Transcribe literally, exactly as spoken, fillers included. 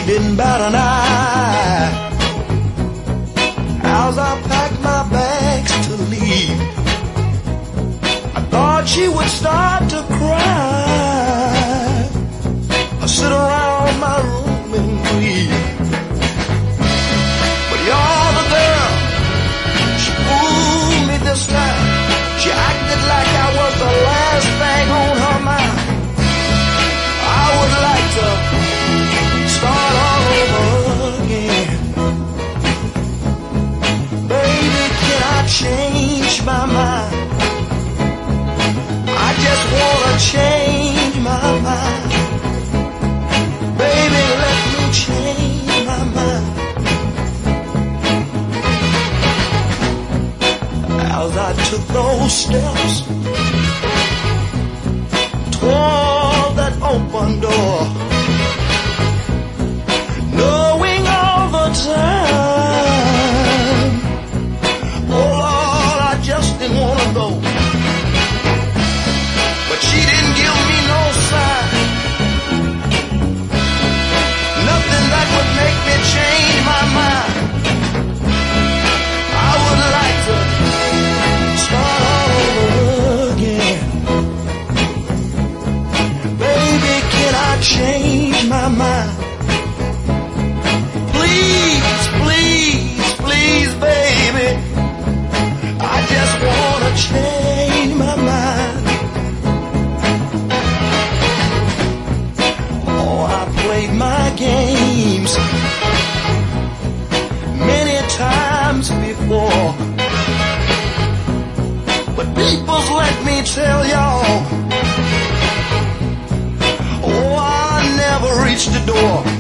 didn't bat an eye. As I packed my bags to leave, I thought she would start to cry, or sit around my room and grieve. But you're the girl, she fooled me this time. She acted like I was the last thing on her mind. I would like to start all over again. Baby, can I change my mind? I just wanna change my mind. Baby, let me change my mind. As I took those steps toward that open door, knowing all the time, oh Lord, I just didn't want to go. But she didn't give me no sign, nothing that would make me change my mind. I would like to start all over again. Baby, can I change my mind? Please, please, please, baby, I just wanna change my mind. Oh, I played my games many times before, but peoples, let me tell y'all, oh, I never reached the door.